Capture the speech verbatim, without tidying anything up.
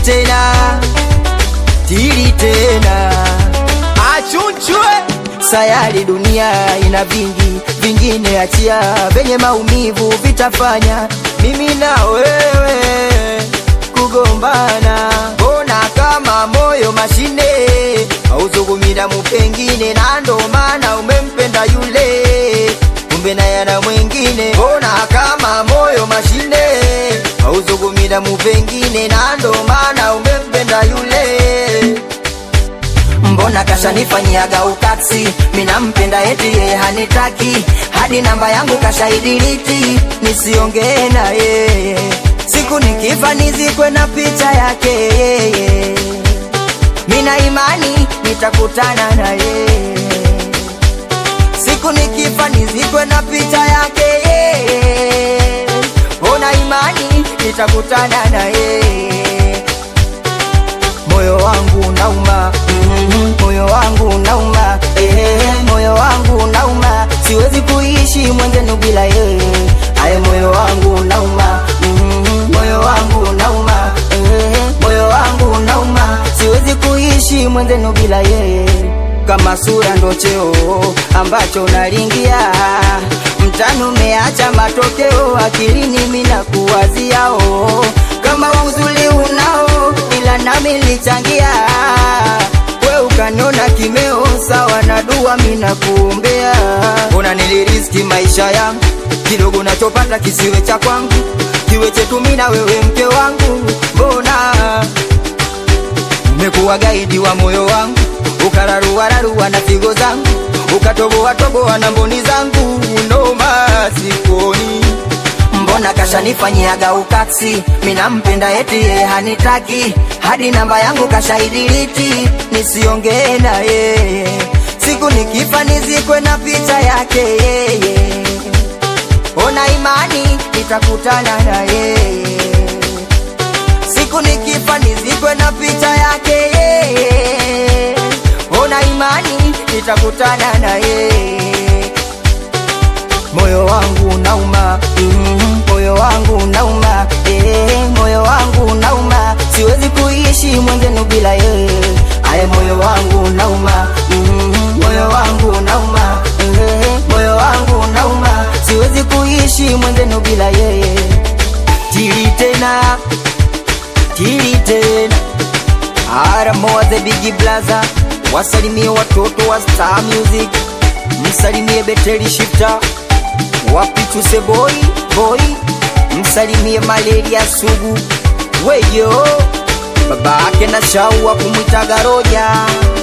tena, tiri tena, achunchwe. Sayari dunia ina vingi, vingine achia, venye maumivu vitafanya mimi na wewe kugombana. Bona kama moyo mashine, hauzungumi damu pengine, na ndo maana umempenda yule, kumbe na yana mwingine. Bona kama moyo mashine, hauzungumi damu pengine, na ndo maana umempenda yule. Mbona kasha nifanyiaga ukaksi, mina mpenda eti yeye hanitaki, hadi namba yangu kasha idiliti, nisiongee na yeye. Siku nikifa nizikwe na picha yake yeye, mina imani nitakutana na yeye. Siku nikifa nizikwe na picha yake yeye, ona imani nitakutana na yeye. Moyo wangu nauma, mm-hmm. Moyo wangu nauma, eh, moyo wangu nauma, siwezi kuishi mwenzenu bila yeye. Aye moyo wangu nauma, mm-hmm. Moyo wangu nauma, eh, moyo wangu nauma, siwezi kuishi mwenzenu bila yeye. Kama sura ndo cheo ambacho nalingia, mtano umeacha matokeo, akilini mina kuwaziao. Kama uzuli unao, ila nami lichangia, we ukaniona kimeo, sawa na dua mina kuombea. Ona niliriski maisha yangu, kidogo nachopata kisiwe cha kwangu, kiwe chetu mina wewe mke wangu. Mbona umekuwa gaidi wa moyo wangu, ukararuwa raruwa na figo zangu, ukatoboa toboa na mboni zangu, noma sikoni. Mbona kasha nifanyiaga ukaksi, mina mpenda eti yeye hanitaki, hadi namba yangu kasha idiliti, nisiongee na yeye. Siku nikifa nizikwe na picha yake yeye, ona imani nitakutana na yeye. Siku nikifa nizikwe na picha yake yeye, ona imani nitakutana na yeye. Moyo wangu nauma, mm-hmm. Moyo wangu nauma, eh, moyo wangu nauma, siwezi kuishi mwenzenu bila yeye. Aye moyo wangu nauma, mm-hmm. Moyo wangu nauma, eh, moyo wangu nauma, siwezi kuishi mwenzenu bila yeye. Tiri tena, tiri tena, Aramoa the Big Blaza, wasalimie watoto wa Star Music, msalimie Beteli Shifter, wapi tuse boy, boy, msalimie Malaria Sugu, weyo, babake na shaua kumwita Garoja.